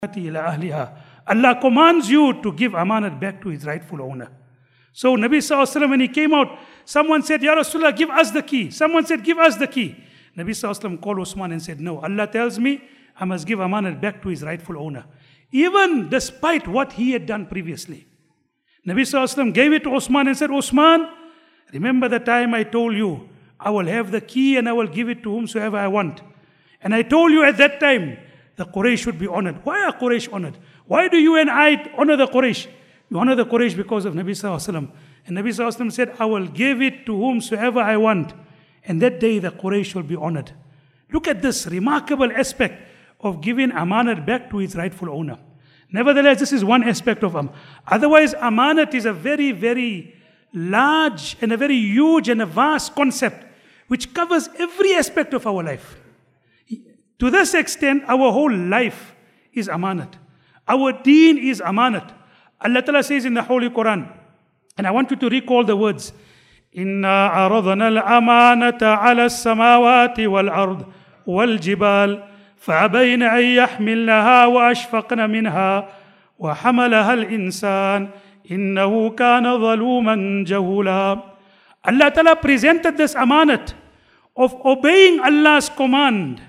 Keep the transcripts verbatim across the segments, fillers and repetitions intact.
Allah commands you to give amanat back to its rightful owner. So Nabi Sallallahu Alaihi Wasallam, when he came out, someone said, Ya Rasulullah, give us the key. Someone said, give us the key. Nabi Sallallahu Alaihi Wasallam called Usman and said, no, Allah tells me I must give amanat back to his rightful owner. Even despite what he had done previously. Nabi Sallallahu Alaihi Wasallam gave it to Usman and said, Usman, remember the time I told you, I will have the key and I will give it to whomsoever I want. And I told you at that time, the Quraysh should be honored. Why are Quraysh honored? Why do you and I honor the Quraysh? You honor the Quraysh because of Nabi Sallallahu Alaihi Wasallam. And Nabi Sallallahu Alaihi Wasallam said, I will give it to whomsoever I want. And that day the Quraysh will be honored. Look at this remarkable aspect of giving amanat back to its rightful owner. Nevertheless, this is one aspect of amanat. Otherwise, amanat is a very, very large and a very huge and a vast concept which covers every aspect of our life. To this extent, our whole life is amanat. Our deen is amanat. Allah Ta'ala says in the Holy Quran, and I want you to recall the words, إِنَّا عَرَضْنَا الْأَمَانَةَ عَلَى السَّمَاوَاتِ وَالْأَرْضِ وَالْجِبَالِ فَأَبَيْنَ أَن يَحْمِلْنَهَا وَأَشْفَقْنَ مِنْهَا وَحَمَلَهَا الْإِنسَانُ إِنَّهُ كَانَ ظَلُومًا جَهُولًا. Allah Ta'ala presented this amanat of obeying Allah's command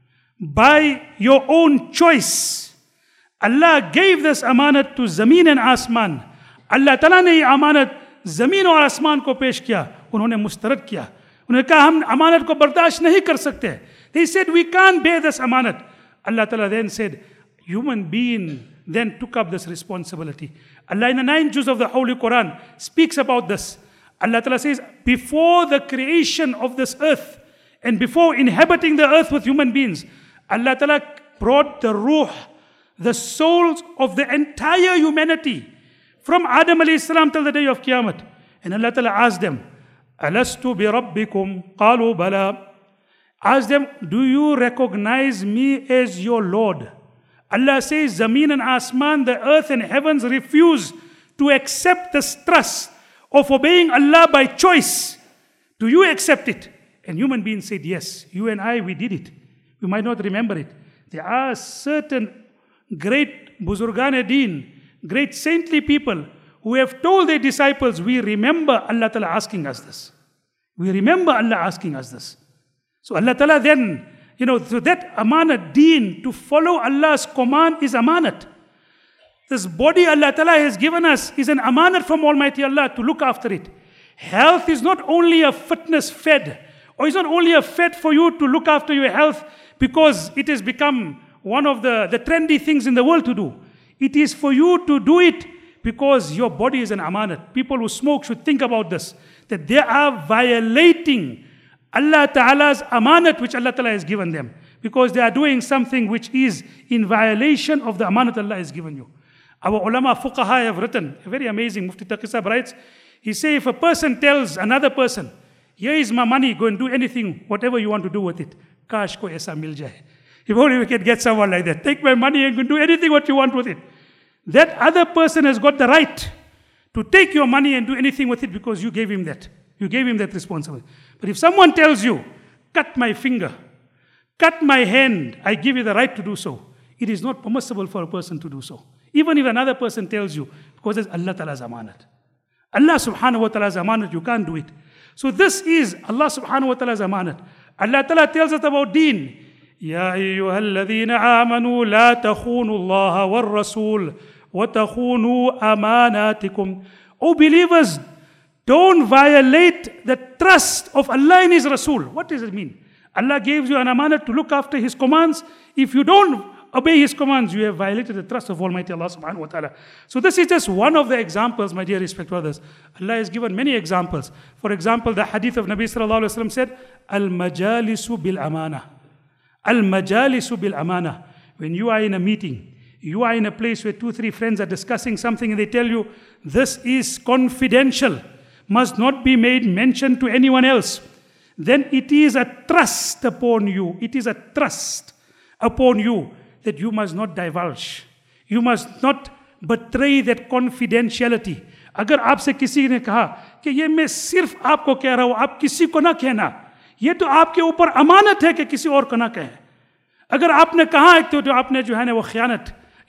by your own choice. Allah gave this amanat to Zameen and Asman. Allah Ta'ala ne ye amanat Zameen और आसमान को पेश किया, उन्होंने मुस्तरद किया. उन्होंने कहा हम अमानत को बर्दाश्त नहीं कर सकते. They said we can't bear this amanat. Allah Ta'ala then said, human being then took up this responsibility. Allah in the nine juz of the Holy Quran speaks about this. Allah Ta'ala says, before the creation of this earth and before inhabiting the earth with human beings, Allah Ta'ala brought the ruh, the souls of the entire humanity from Adam alayhi salam till the day of Qiyamah. And Allah Ta'ala asked them, Alastu bi rabbikum? Qalu bala. Asked them, do you recognize me as your Lord? Allah says, Zameen and Asman, the earth and heavens refuse to accept this trust of obeying Allah by choice. Do you accept it? And human beings said, yes, you and I, we did it. We might not remember it. There are certain great Buzurgan Deen, great saintly people who have told their disciples, we remember Allah Ta'ala asking us this. We remember Allah asking us this. So Allah Ta'ala then, you know, so that amanat deen, to follow Allah's command is amanat. This body Allah Ta'ala has given us is an amanat from Almighty Allah to look after it. Health is not only a fitness fed, or it's not only a fed for you to look after your health because it has become one of the, the trendy things in the world to do. It is for you to do it because your body is an amanat. People who smoke should think about this, that they are violating Allah Ta'ala's amanat which Allah Ta'ala has given them, because they are doing something which is in violation of the amanat Allah has given you. Our ulama fuqaha have written, a very amazing, Mufti Taqi Sahib writes, he says if a person tells another person, here is my money, go and do anything, whatever you want to do with it. Kash ko aisa mil jaye. If only we can get someone like that. Take my money and do anything what you want with it. That other person has got the right to take your money and do anything with it because you gave him that. You gave him that responsibility. But if someone tells you, cut my finger, cut my hand, I give you the right to do so. It is not permissible for a person to do so. Even if another person tells you, because it's Allah Ta'ala's amanat. Allah subhanahu wa ta'ala's amanat, you can't do it. So this is Allah subhanahu wa ta'ala's amanat. Allah Ta'ala tells us about deen. يا أيها الذين آمنوا لا تخونوا الله والرسول وتخونوا أماناتكم. O believers, don't violate the trust of Allah in His Rasul. What does it mean? Allah gives you an amanat to look after His commands. If you don't obey His commands, you have violated the trust of Almighty Allah subhanahu wa ta'ala. So this is just one of the examples, my dear respected brothers. Allah has given many examples. For example, the hadith of Nabi sallallahu alayhi wa sallam said, Al-majalisu bil-amana. Al-majalisu bil-amana. When you are in a meeting, you are in a place where two, three friends are discussing something and they tell you, this is confidential, must not be made mention to anyone else. Then it is a trust upon you. It is a trust upon you that you must not divulge. You must not betray that confidentiality. अगर आपसे किसी ने कहा कि ये मैं सिर्फ आपको कह रहा हूँ, आप किसी को ना कहना, ये तो आपके ऊपर अमानत है कि किसी और को ना कहें. अगर आपने कहा है तो जो आपने जो है ना वो खयानत